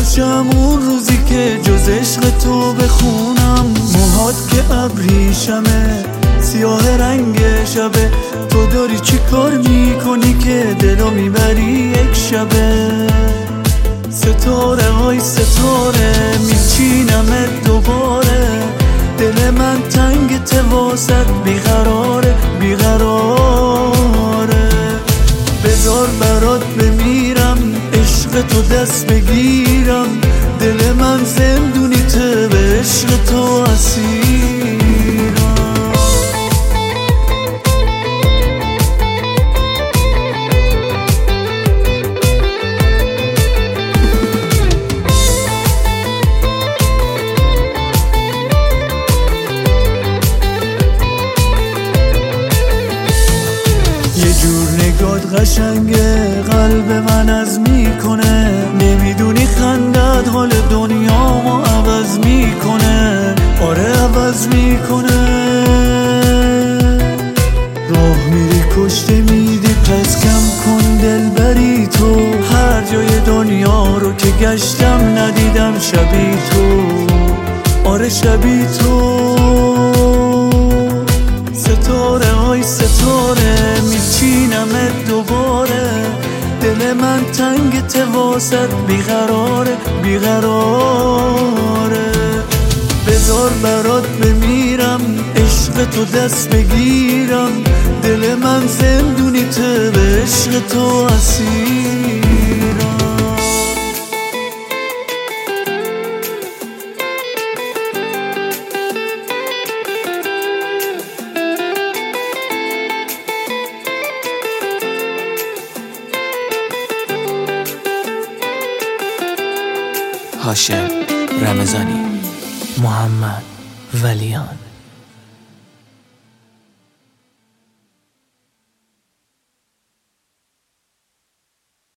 باشم اون روزی که جز عشق تو بخونم. موهات که ابریشمه، سیاه رنگ شبه، تو داری چی کار میکنی که دلو میبری یک شبه؟ ستاره های ستاره میچینمت دوباره، دل من تنگ واسط بیقراره بیقراره. بذار برات بمیرم، عشق تو دست بگیرم، دل من زندونی ته به عشق تو اسیرم. یه جور نگات قشنگه، قلب من از میکنه، نمیدونی خندت حال دنیامو عوض میکنه. آره عوض میکنه. راه میری کشته میدی، پس کم کن دل بری تو. هر جای دنیا رو که گشتم ندیدم شبی تو. آره شبی تو. ستاره های ستاره میچینمت دوباره، دل من تنگ واسط بیقراره بیقراره. بذار برات بمیرم، عشق تو دست بگیرم، دل من زندونی ته به عشق تو اسیرم. هاشم رمضانی، محمد ولیان.